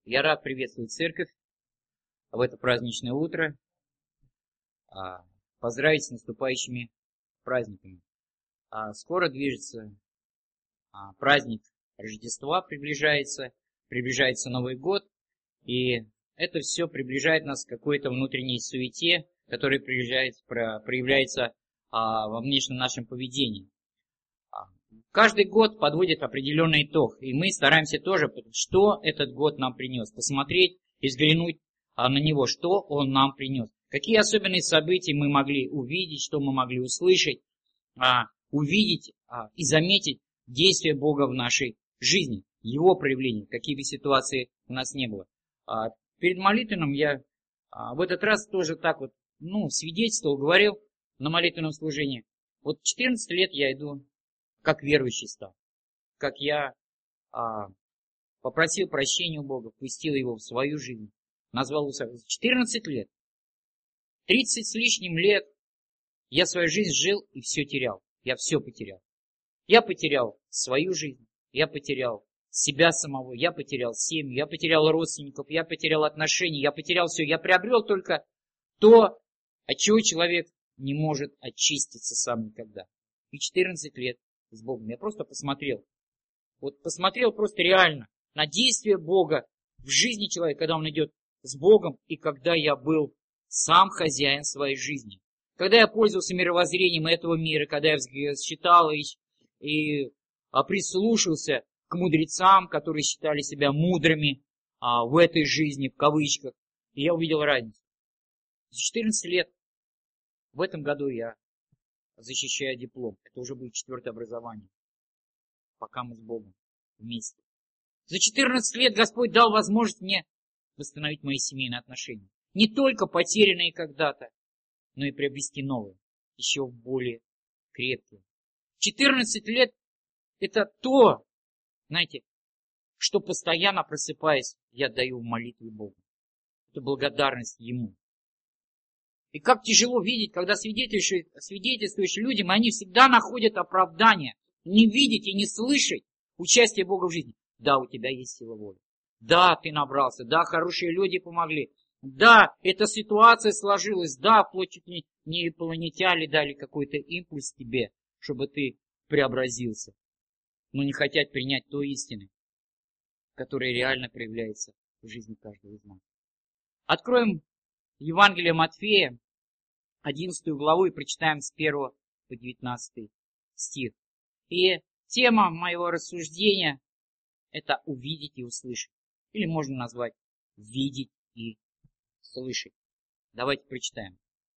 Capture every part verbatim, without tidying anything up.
Я рад приветствовать церковь в это праздничное утро, поздравить с наступающими праздниками. Скоро движется праздник Рождества, приближается, приближается Новый год, и это все приближает нас к какой-то внутренней суете, которая проявляется во внешнем нашем поведении. Каждый год подводит определенный итог, и мы стараемся тоже, что этот год нам принес, посмотреть и взглянуть на него, что он нам принес. Какие особенные события мы могли увидеть, что мы могли услышать, увидеть и заметить действие Бога в нашей жизни, Его проявление, какие бы ситуации у нас не было. Перед молитвенным я в этот раз тоже так вот, ну, свидетельствовал, говорил на молитвенном служении. Вот четырнадцать лет я иду как верующий стал, как я а, попросил прощения у Бога, впустил Его в свою жизнь, назвал его четырнадцать лет, тридцать с лишним лет я свою жизнь жил и все терял, я все потерял. Я потерял свою жизнь, я потерял себя самого, я потерял семью, я потерял родственников, я потерял отношения, я потерял все, я приобрел только то, от чего человек не может очиститься сам никогда. И четырнадцать лет с Богом. Я просто посмотрел. Вот посмотрел просто реально на действие Бога в жизни человека, когда он идет с Богом, и когда я был сам хозяин своей жизни. Когда я пользовался мировоззрением этого мира, когда я считал и, и прислушался к мудрецам, которые считали себя мудрыми а, в этой жизни, в кавычках, и я увидел разницу. За четырнадцать лет в этом году я защищаю диплом. Это уже будет четвертое образование. Пока мы с Богом вместе. За четырнадцать лет Господь дал возможность мне восстановить мои семейные отношения. Не только потерянные когда-то, но и приобрести новые, еще более крепкие. четырнадцать лет это то, знаете, что постоянно просыпаясь, я даю в молитве Богу. Это благодарность Ему. И как тяжело видеть, когда свидетельствуешь, свидетельствуешь людям, они всегда находят оправдание. Не видеть и не слышать участие Бога в жизни. Да, у тебя есть сила воли. Да, ты набрался. Да, хорошие люди помогли. Да, эта ситуация сложилась. Да, вплоть чуть не, не инопланетяне дали какой-то импульс тебе, чтобы ты преобразился. Но не хотят принять той истины, которая реально проявляется в жизни каждого из нас. Откроем Евангелие Матфея, одиннадцатую главу, и прочитаем с первого по девятнадцатый стих. И тема моего рассуждения – это увидеть и услышать. Или можно назвать видеть и слышать. Давайте прочитаем.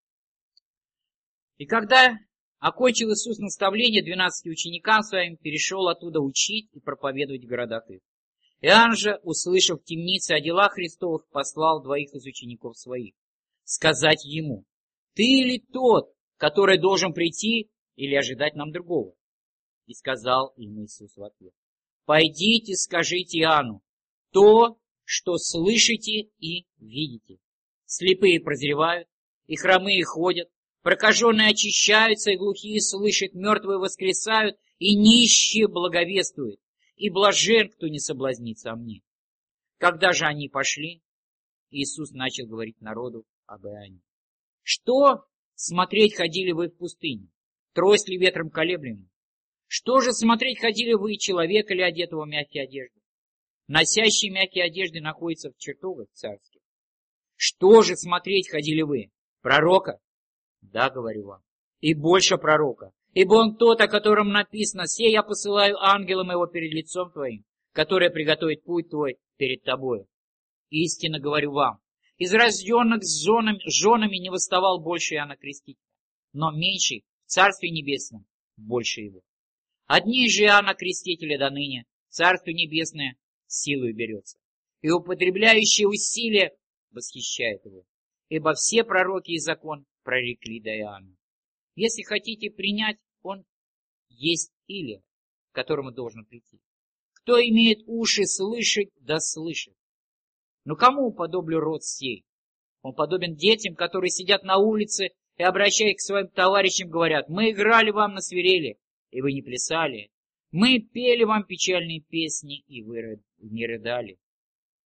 И когда окончил Иисус наставление двенадцати ученикам своим, перешел оттуда учить и проповедовать в городах их. Иоанн же, услышав в темнице о делах Христовых, послал двоих из учеников своих сказать ему: ты ли тот, который должен прийти, или ожидать нам другого? И сказал им Иисус в ответ: пойдите, скажите Иоанну то, что слышите и видите. Слепые прозревают, и хромые ходят, прокаженные очищаются, и глухие слышат, мертвые воскресают, и нищие благовествуют, и блажен, кто не соблазнится о мне. Когда же они пошли, Иисус начал говорить народу об Иоанне. Что смотреть ходили вы в пустыне? Трость ли ветром колеблемую? Что же смотреть ходили вы, человека ли одетого в мягкие одежды? Носящие мягкие одежды находятся в чертогах царских. Что же смотреть ходили вы? Пророка? Да, говорю вам, и больше пророка. Ибо он тот, о котором написано: «Се я посылаю ангелом его перед лицом твоим, который приготовит путь твой перед тобою». Истинно говорю вам, из рожденных с женами, женами не восставал больше Иоанна Крестителя, но меньший в Царстве Небесном больше его. Одни же Иоанна Крестителя до ныне Царство Небесное силою берется, и употребляющие усилия восхищает его, ибо все пророки и закон прорекли до Иоанна. Если хотите принять, он есть Илия, к которому должен прийти. Кто имеет уши слышать, да слышит. Но кому уподоблю род сей? Он подобен детям, которые сидят на улице и, обращаясь к своим товарищам, говорят: мы играли вам на свирели, и вы не плясали. Мы пели вам печальные песни, и вы не рыдали.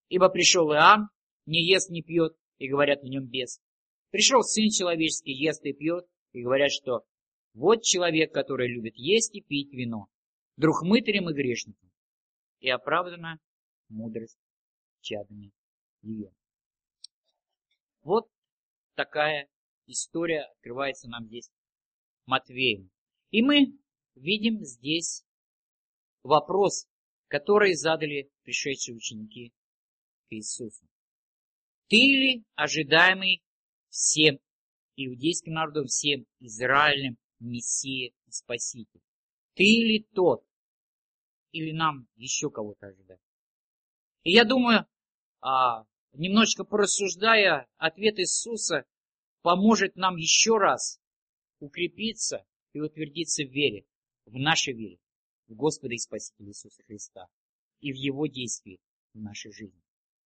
Ибо пришел Иоанн, не ест, не пьет, и говорят, в нем бес. Пришел Сын Человеческий, ест и пьет, и говорят, что вот человек, который любит есть и пить вино, друг мытарям и грешникам, и оправдана мудрость чадами ее. Вот такая история открывается нам здесь Матвеем. И мы видим здесь вопрос, который задали пришедшие ученики к Иисусу. Ты ли ожидаемый всем иудейским народом, всем Израилем Мессия и Спаситель? Ты ли тот? Или нам еще кого-то ожидать? И я думаю, немножечко порассуждая, ответ Иисуса поможет нам еще раз укрепиться и утвердиться в вере, в нашей вере, в Господа и Спасителя Иисуса Христа и в Его действии в нашей жизни.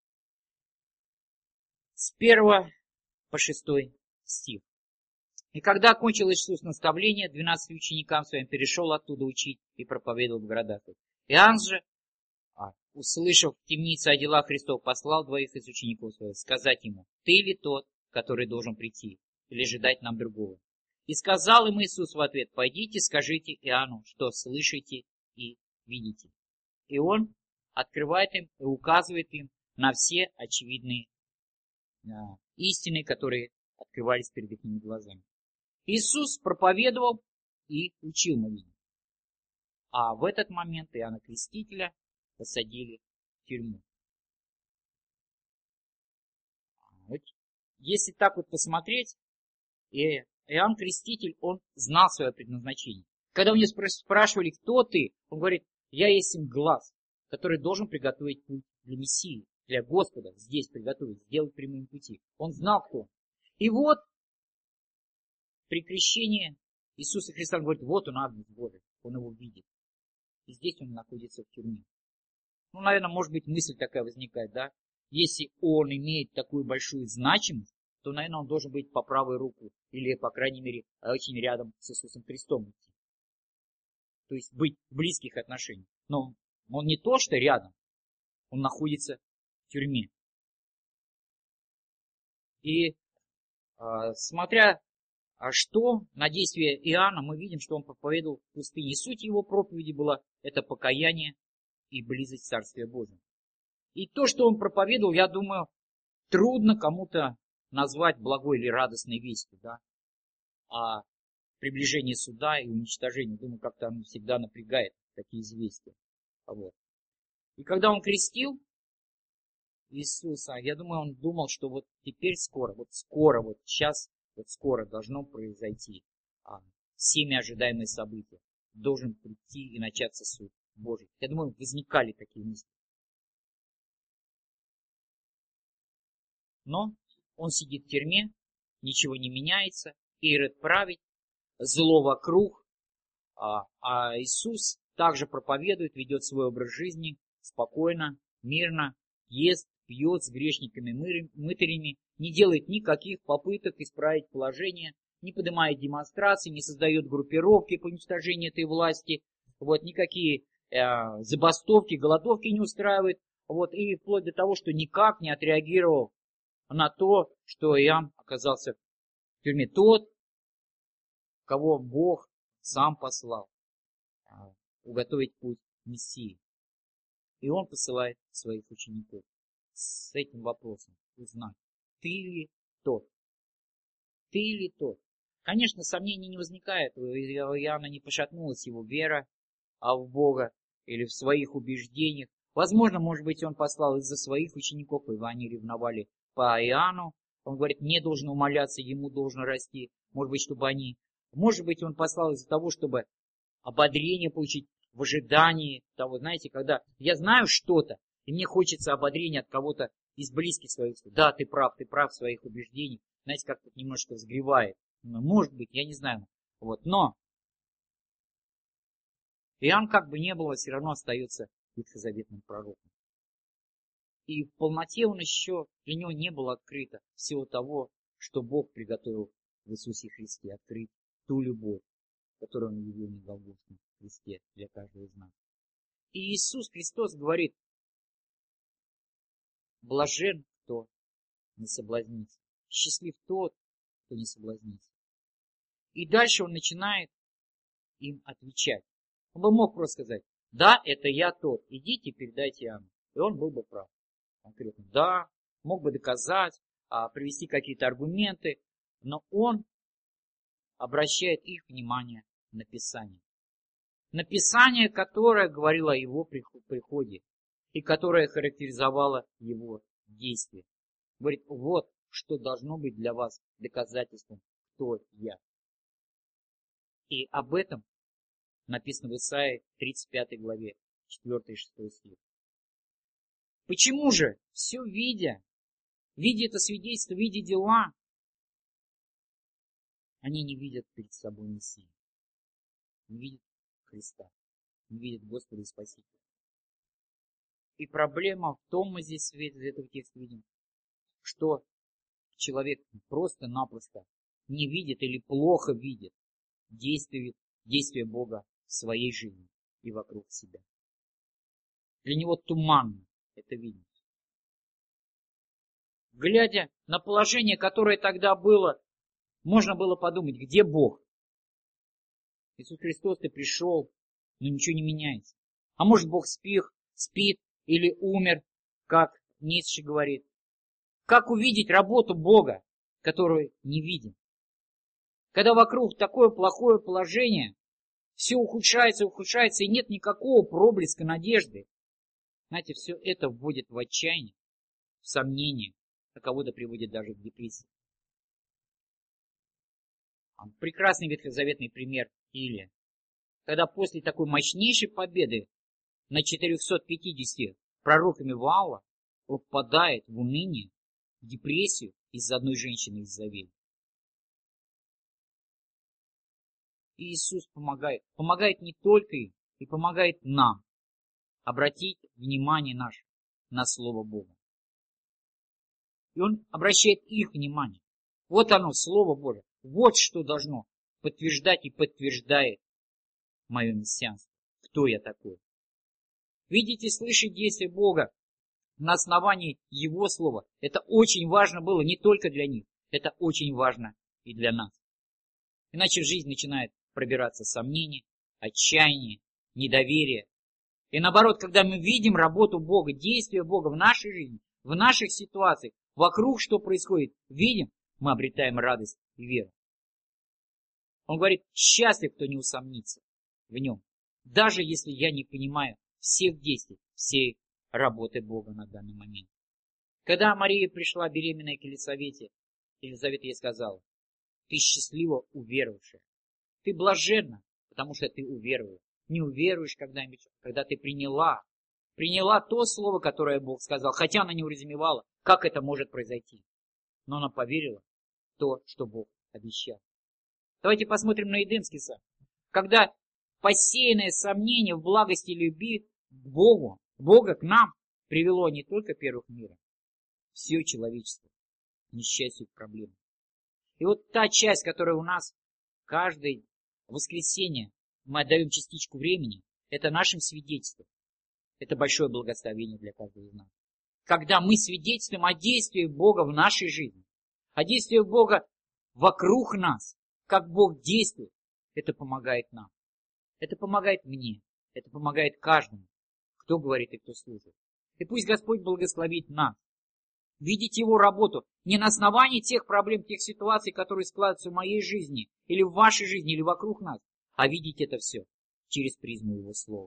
С первого по шестой стих. И когда окончил Иисус наставление двенадцати ученикам своим, перешел оттуда учить и проповедовал в городах. Иоанн же, услышав в темнице о делах Христов, послал двоих из учеников своих сказать ему: ты ли тот, который должен прийти, или ждать нам другого? И сказал им Иисус в ответ: пойдите, скажите Иоанну, что слышите и видите. И он открывает им и указывает им на все очевидные а, истины, которые открывались перед их глазами. Иисус проповедовал и учил, мы видим. А в этот момент Иоанна Крестителя посадили в тюрьму. Вот, если так вот посмотреть, Иоанн Креститель, он знал свое предназначение. Когда у него спрашивали, кто ты, он говорит: я есть им глаз, который должен приготовить путь для Мессии, для Господа, здесь приготовить, сделать прямым пути. Он знал, кто он. И вот при крещении Иисуса Христа, он говорит: вот он, Агнец Божий, он его видит. И здесь он находится в тюрьме. Ну, наверное, может быть, мысль такая возникает, да? Если он имеет такую большую значимость, то, наверное, он должен быть по правой руку, или, по крайней мере, очень рядом с Иисусом Христом. То есть быть в близких отношениях. Но он не то, что рядом, он находится в тюрьме. И э, смотря что на действие Иоанна, мы видим, что он проповедовал в пустыне. И суть его проповеди была это покаяние и близость Царствия Божьего. И то, что он проповедовал, я думаю, трудно кому-то назвать благой или радостной вестью, да? А приближение суда и уничтожение, думаю, как-то оно всегда напрягает такие известия. Вот. И когда он крестил Иисуса, я думаю, он думал, что вот теперь скоро, вот скоро, вот сейчас, вот скоро должно произойти а, всеми ожидаемые события. Должен прийти и начаться суд Божий. Я думаю, возникали такие мысли. Но он сидит в тюрьме, ничего не меняется, Ирод правит, зло вокруг, а, а Иисус также проповедует, ведет свой образ жизни спокойно, мирно, ест, пьет с грешниками, мытарями, не делает никаких попыток исправить положение, не поднимает демонстрации, не создает группировки по уничтожению этой власти, вот, никакие э, забастовки, голодовки не устраивает, вот, и вплоть до того, что никак не отреагировал на то, что Иоанн оказался в тюрьме. Тот, кого Бог сам послал э, уготовить путь Мессии. И он посылает своих учеников с этим вопросом узнать, ты ли тот? Ты ли тот? Конечно, сомнений не возникает. У Иоанна не пошатнулась его вера а в Бога или в своих убеждениях. Возможно, может быть, он послал из-за своих учеников, и они ревновали по Иоанну. Он говорит, мне должно умоляться, ему должно расти. Может быть, чтобы они... Может быть, он послал из-за того, чтобы ободрение получить в ожидании того, знаете, когда я знаю что-то, и мне хочется ободрения от кого-то из близких своих. Да, ты прав, ты прав в своих убеждениях. Знаете, как-то немножко взгревает. Может быть, я не знаю. Вот. Но Иоанн, как бы ни было, все равно остается ветхозаветным пророком. И в полноте он еще, для него не было открыто всего того, что Бог приготовил в Иисусе Христе, открыть ту любовь, которую он явил на Голгофском кресте для каждого из нас. И Иисус Христос говорит, Блажен, кто не соблазнится. Счастлив тот, кто не соблазнится. И дальше он начинает им отвечать. Он бы мог просто сказать: да, это я тот, идите, передайте Иоанну. И он был бы прав. Конкретно, да, мог бы доказать, привести какие-то аргументы, но он обращает их внимание на Писание. На Писание, которое говорило о его приходе и которое характеризовало его действие. Говорит: вот что должно быть для вас доказательством, кто я. И об этом написано в Исаии тридцать пятой главе, четвёртый и шестой стих. Почему же, все видя, видя это свидетельство, видя дела, они не видят перед собой Мессию, не видят Христа, не видят Господа и Спасителя? И проблема в том, мы здесь из этого текста видим, что человек просто-напросто не видит или плохо видит действие, действие Бога в своей жизни и вокруг себя. Для него туманно это видеть. Глядя на положение, которое тогда было, можно было подумать: где Бог? Иисус Христос, ты пришел, но ничего не меняется. А может, Бог спит, спит или умер, как Ницше говорит. Как увидеть работу Бога, которую не видим? Когда вокруг такое плохое положение, все ухудшается, ухудшается, и нет никакого проблеска надежды. Знаете, все это вводит в отчаяние, в сомнение, а кого-то приводит даже в депрессию. Прекрасный ветхозаветный пример Илия. Когда после такой мощнейшей победы над четырехсот пятьюдесятью пророками Ваала он впадает в уныние, в депрессию из-за одной женщины из Завели. И Иисус помогает. Помогает не только им, и помогает нам обратить внимание наше на Слово Бога. И Он обращает их внимание. Вот оно, Слово Божие. Вот что должно подтверждать и подтверждает мое мессианство. Кто я такой? Видите, слышать действия Бога на основании Его Слова. Это очень важно было не только для них. Это очень важно и для нас. Иначе в жизнь начинает пробираться сомнения, отчаяние, недоверие. И наоборот, когда мы видим работу Бога, действия Бога в нашей жизни, в наших ситуациях, вокруг что происходит, видим, мы обретаем радость и веру. Он говорит: счастлив, кто не усомнится в нем, даже если я не понимаю всех действий, всей работы Бога на данный момент. Когда Мария пришла беременная к Елисавете, Елизавета ей сказала: ты счастлива, уверовавшая. Ты блаженна, потому что ты уверовала. Не уверуешь когда-нибудь, когда ты приняла, приняла то слово, которое Бог сказал, хотя она не уразумевала, как это может произойти. Но она поверила в то, что Бог обещал. Давайте посмотрим на Эдемский сад. Когда посеянное сомнение в благости и любви к Богу, Бога к нам, привело не только первых мира, все человечество к несчастью, к проблемам. И вот та часть, которая у нас каждое воскресенье мы отдаем частичку времени, это нашим свидетельством. Это большое благословение для каждого из нас. Когда мы свидетельствуем о действии Бога в нашей жизни, о действии Бога вокруг нас, как Бог действует, это помогает нам. Это помогает мне, это помогает каждому, кто говорит и кто служит. И пусть Господь благословит нас. Видеть Его работу не на основании тех проблем, тех ситуаций, которые складываются в моей жизни, или в вашей жизни, или вокруг нас, а видеть это все через призму Его Слова.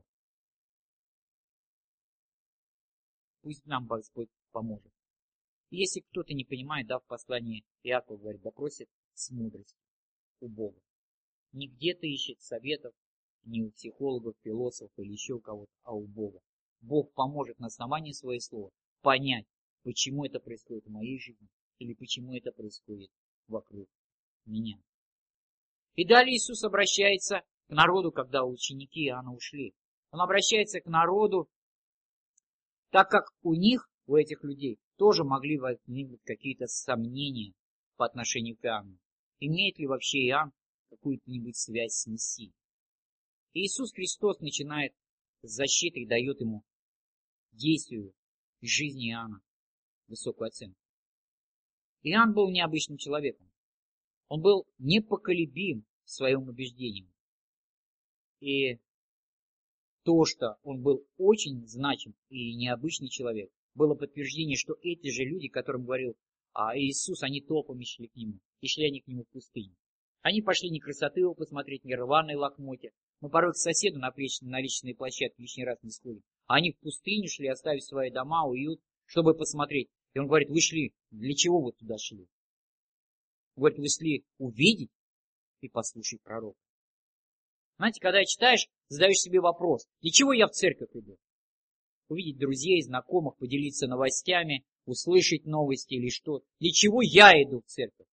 Пусть нам Господь поможет. И если кто-то не понимает, да, в послании Иакова говорит, да просит с мудростью у Бога. Не где-то ищет советов, не у психологов, философов или еще у кого-то, а у Бога. Бог поможет на основании своего слова понять, почему это происходит в моей жизни или почему это происходит вокруг меня. И далее Иисус обращается к народу, когда ученики Иоанна ушли. Он обращается к народу, так как у них, у этих людей, тоже могли возникнуть какие-то сомнения по отношению к Иоанну. Имеет ли вообще Иоанн какую-нибудь связь с Мессией? И Иисус Христос начинает с защиты и дает ему действию жизни Иоанна. высокую оценку. Иоанн был необычным человеком. Он был непоколебим в своем убеждении. И то, что он был очень значим и необычный человек, было подтверждение, что эти же люди, которым говорил а Иисус, они толпами шли к нему. И шли они к нему в пустыне. Они пошли не красоты его посмотреть, не рваные лохмотья. Мы порой к соседу на, на личной площадке лишний раз не сходим. А они в пустыню шли, оставив свои дома, уют, чтобы посмотреть. И он говорит, вы шли, для чего вы туда шли? Он говорит, вы шли увидеть и послушать пророка. Знаете, когда читаешь, задаешь себе вопрос, для чего я в церковь иду? Увидеть друзей, знакомых, поделиться новостями, услышать новости или что. Для чего я иду в церковь?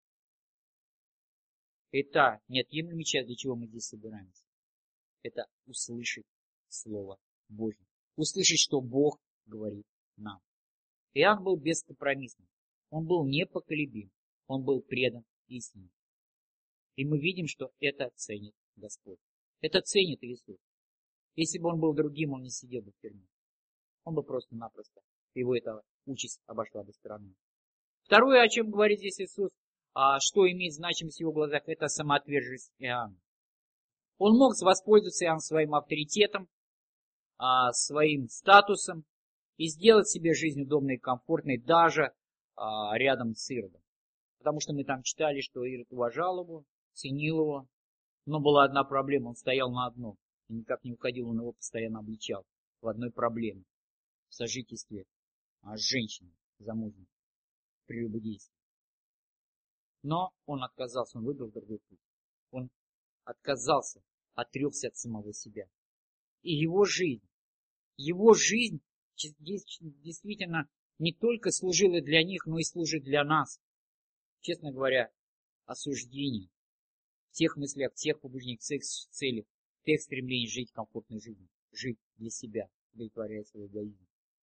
Это неотъемлемая часть, для чего мы здесь собираемся. Это услышать Слово Божье. Услышать, что Бог говорит нам. Иоанн был бескомпромиссным. Он был непоколебим. Он был предан истине. И мы видим, что это ценит Господь. Это ценит Иисус. Если бы он был другим, он не сидел бы в тюрьме. Он бы просто-напросто, его эта участь обошла бы стороной. Второе, о чем говорит здесь Иисус, а что имеет значимость в его глазах, это самоотверженность Иоанна. Он мог воспользоваться Иоанн своим авторитетом, а, своим статусом и сделать себе жизнь удобной и комфортной даже а, рядом с Иродом. Потому что мы там читали, что Ирод уважал его, ценил его, но была одна проблема, он стоял на одном и никак не уходил, он его постоянно обличал в одной проблеме, в сожительстве а, с женщиной замужней, прелюбодействе. Но он отказался, он выбрал другой путь. Он отказался, отрекся от самого себя. И его жизнь, его жизнь действительно не только служила для них, но и служит для нас. Честно говоря, осуждение в тех мыслях, в тех побуждениях, в тех целях, в тех стремлениях жить комфортной жизнью, жить для себя, удовлетворяя свой эгоизм.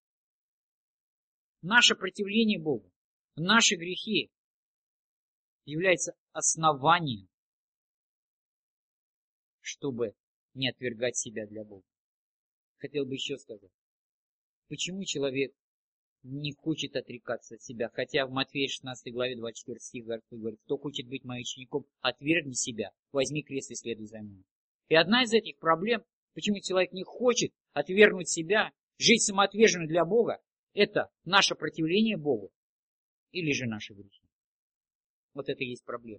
Наше противление Богу, наши грехи являются основанием, чтобы не отвергать себя для Бога. Хотел бы еще сказать, почему человек не хочет отрекаться от себя, хотя в Матфея шестнадцатой главе двадцать четвёртый стих говорит, кто хочет быть моим учеником, отвергни себя, возьми крест и следуй за мной. И одна из этих проблем, почему человек не хочет отвергнуть себя, жить самоотверженно для Бога, это наше противление Богу или же наши грехи. Вот это и есть проблема.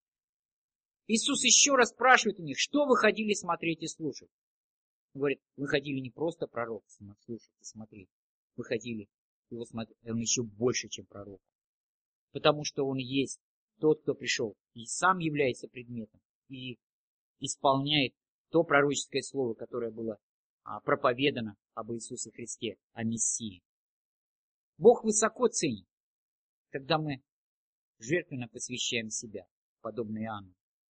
Иисус еще раз спрашивает у них, что вы ходили смотреть и слушать? Он говорит, вы ходили не просто пророка слушать и смотреть, вы ходили его смотреть, он еще больше, чем пророк. Потому что он есть тот, кто пришел и сам является предметом и исполняет то пророческое слово, которое было проповедано об Иисусе Христе, о Мессии. Бог высоко ценит, когда мы жертвенно посвящаем себя, подобно Иоанну.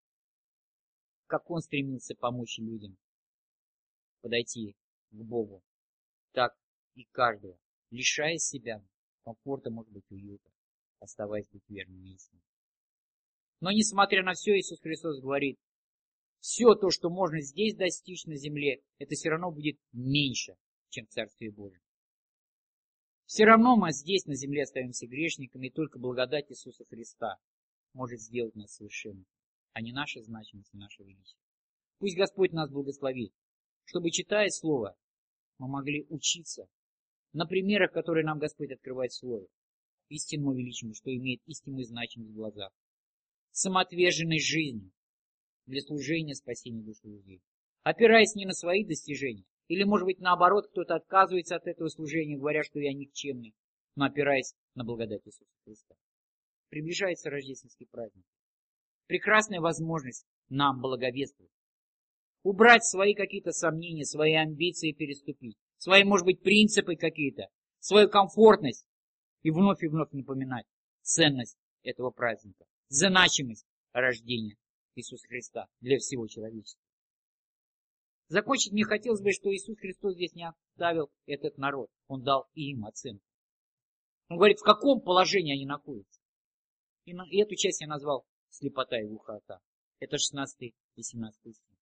Как он стремился помочь людям подойти к Богу, так и каждого, лишая себя комфорта, может быть, уюта, оставаясь быть верным истине. Но несмотря на все, Иисус Христос говорит, все то, что можно здесь достичь на земле, это все равно будет меньше, чем в Царстве Божьем. Все равно мы здесь на земле остаемся грешниками, и только благодать Иисуса Христа может сделать нас совершенными, а не наша значимость и наше величие. Пусть Господь нас благословит, чтобы, читая Слово, мы могли учиться на примерах, которые нам Господь открывает в Слове, истинному величию, что имеет истинную значимость в глазах, самоотверженной жизнью для служения спасения души людей, опираясь не на свои достижения, или, может быть, наоборот, кто-то отказывается от этого служения, говоря, что я никчемный, но опираясь на благодать Иисуса Христа. Приближается рождественский праздник. Прекрасная возможность нам благовествовать. Убрать свои какие-то сомнения, свои амбиции переступить, свои, может быть, принципы какие-то, свою комфортность и вновь и вновь напоминать ценность этого праздника, значимость рождения Иисуса Христа для всего человечества. Закончить мне хотелось бы, что Иисус Христос здесь не оставил этот народ. Он дал им оценку. Он говорит, в каком положении они находятся. И эту часть я назвал слепота и глухота. Это шестнадцатый и семнадцатый стих.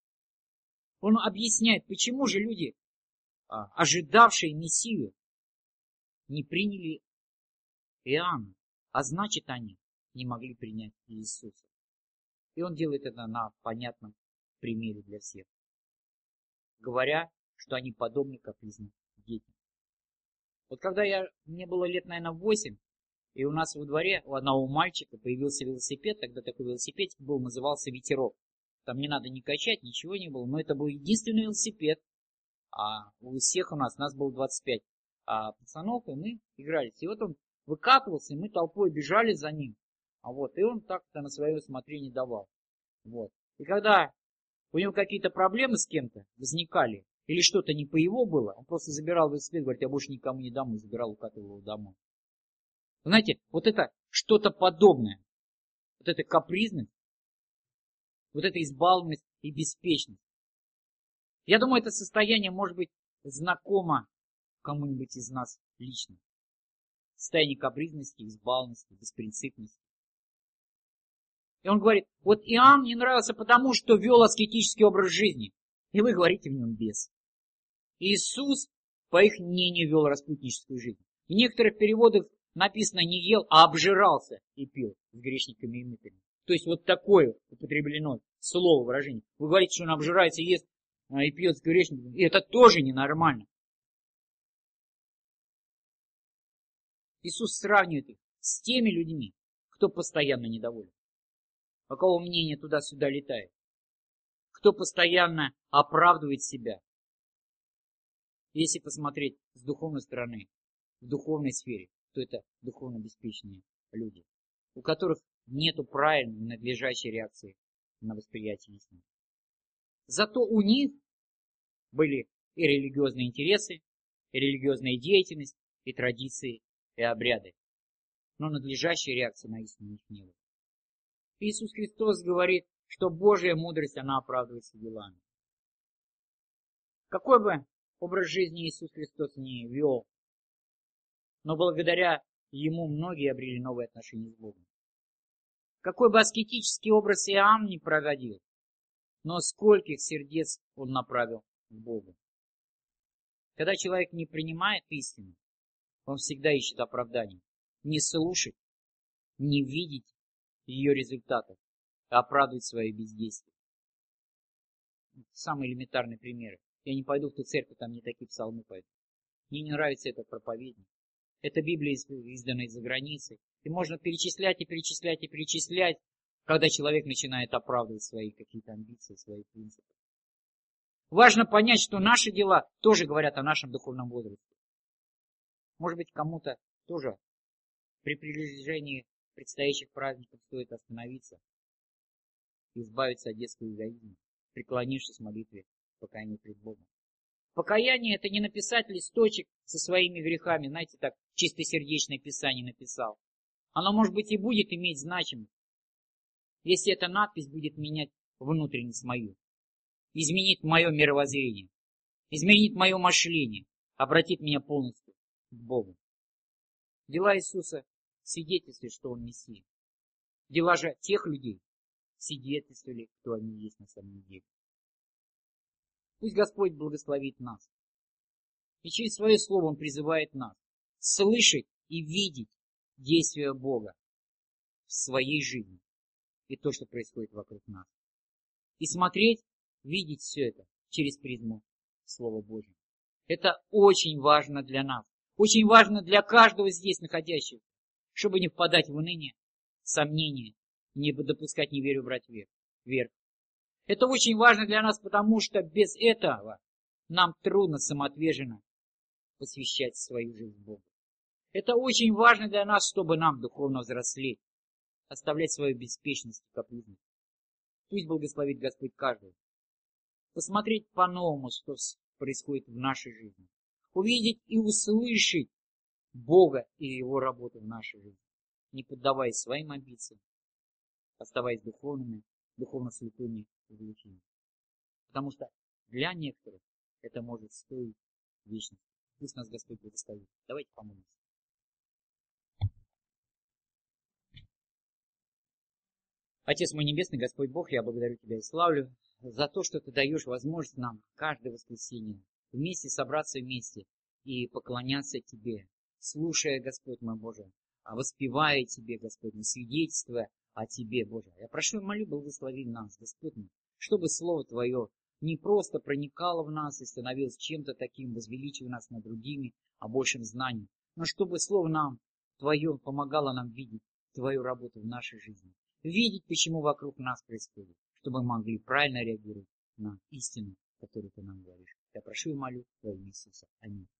Он объясняет, почему же люди, ожидавшие Мессию, не приняли Иоанна, а значит, они не могли принять Иисуса. И он делает это на понятном примере для всех, говоря, что они подобны капризным детям. Вот когда я, мне было лет, наверное, восемь, и у нас во дворе у одного мальчика появился велосипед, тогда такой велосипедик был, назывался «Ветерок». Там не надо ни качать, ничего не было, но это был единственный велосипед. А у всех у нас, нас было двадцать пять а пацанов, и мы игрались. И вот он выкатывался, и мы толпой бежали за ним. А вот, и он так-то на свое усмотрение давал. Вот. И когда у него какие-то проблемы с кем-то возникали, или что-то не по его было, он просто забирал велосипед, говорит, я больше никому не дам, и забирал, укатывал его домой. Знаете, вот это что-то подобное, вот эта капризность, вот эта избалованность и беспечность. Я думаю, это состояние может быть знакомо кому-нибудь из нас лично. Состояние капризности, избалованности, беспринципности. И он говорит, вот Иоанн не нравился потому, что вел аскетический образ жизни. И вы говорите в нем бес. Иисус, по их мнению, вел распутническую жизнь. В некоторых переводах написано не ел, а обжирался и пил с грешниками и мытарями. То есть вот такое употреблено слово, выражение. Вы говорите, что он обжирается, ест и пьет с грешниками. И это тоже ненормально. Иисус сравнивает их с теми людьми, кто постоянно недоволен. У кого мнение туда-сюда летает. Кто постоянно оправдывает себя. Если посмотреть с духовной стороны, в духовной сфере, то это духовно беспечные люди, у которых нету правильной и надлежащей реакции на восприятие истины. Зато у них были и религиозные интересы, и религиозная деятельность, и традиции, и обряды. Но надлежащей реакции на истину у них не было. Иисус Христос говорит, что Божья мудрость, она оправдывается делами. Какой бы образ жизни Иисус Христос не вел, но благодаря Ему многие обрели новые отношения с Богом. Какой бы аскетический образ Иоанн не проводил, но скольких сердец он направил к Богу. Когда человек не принимает истину, он всегда ищет оправданий. Не слушать, не видеть ее результатов, а оправдывать свои бездействия. Самые элементарные примеры. Я не пойду в ту церковь, там не такие псалмы пойдут. Мне не нравится этот проповедник. Это Библия, изданная из-за границы. И можно перечислять и перечислять и перечислять, когда человек начинает оправдывать свои какие-то амбиции, свои принципы. Важно понять, что наши дела тоже говорят о нашем духовном возрасте. Может быть, кому-то тоже при приближении предстоящих праздников стоит остановиться и избавиться от детского эгоизма, преклонившись в молитве покаяния пред Богом. Покаяние — это не написать листочек со своими грехами, знаете, так чистосердечное писание написал. Оно, может быть, и будет иметь значимость, если эта надпись будет менять внутренность мою, изменит мое мировоззрение, изменит мое мышление, обратит меня полностью к Богу. Дела Иисуса свидетельствуют, что Он Мессия. Дела же тех людей свидетельствовали, кто они есть на самом деле. Пусть Господь благословит нас. И через свое слово Он призывает нас слышать и видеть действия Бога в своей жизни и то, что происходит вокруг нас. И смотреть, видеть все это через призму Слова Божьего. Это очень важно для нас. Очень важно для каждого здесь находящего, чтобы не впадать в уныние, сомнения, не допускать неверию брать вверх. Это очень важно для нас, потому что без этого нам трудно самоотверженно посвящать свою жизнь Богу. Это очень важно для нас, чтобы нам духовно взрослеть, оставлять свою беспечность и капризность. Пусть благословит Господь каждого. Посмотреть по-новому, что происходит в нашей жизни. Увидеть и услышать Бога и Его работу в нашей жизни, не поддаваясь своим амбициям, оставаясь духовными, духовно слепыми и глухими. Потому что для некоторых это может стоить вечности. Пусть нас Господь благословит. Давайте помолимся. Отец мой небесный, Господь Бог, я благодарю Тебя и славлю за то, что Ты даешь возможность нам каждое воскресенье вместе собраться вместе и поклоняться Тебе, слушая, Господь мой Боже, воспевая Тебе, Господь, свидетельствуя о Тебе, Боже. Я прошу и молю, благослови нас, Господь, чтобы Слово Твое не просто проникало в нас и становилось чем-то таким, возвеличивая нас над другими, о большем знании, но чтобы Слово нам Твое помогало нам видеть Твою работу в нашей жизни, видеть, почему вокруг нас происходит, чтобы мы могли правильно реагировать на истину, которую Ты нам говоришь. Я прошу и молю во имя Иисуса. Аминь.